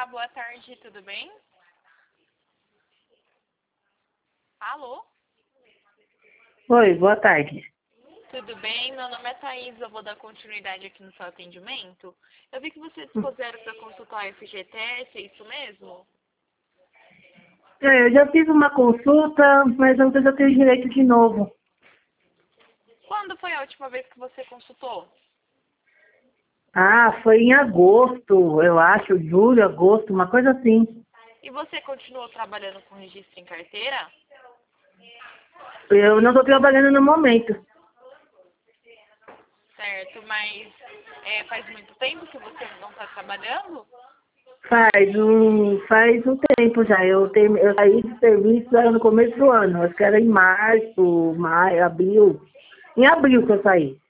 boa tarde, tudo bem? Alô? Oi, boa tarde. Tudo bem? Meu nome é Thaís, eu vou dar continuidade aqui no seu atendimento. Eu vi que vocês dispuseram para consultar a FGTS, é isso mesmo? Eu já fiz uma consulta, mas não sei se eu tenho direito de novo. Quando foi a última vez que você consultou? Ah, foi em agosto, eu acho, julho, agosto, uma coisa assim. E você continuou trabalhando com registro em carteira? Eu não estou trabalhando no momento. Certo, mas faz muito tempo que você não está trabalhando? Faz um tempo já. Eu saí de serviço era no começo do ano. Acho que era em março, maio, abril. Em abril que eu saí.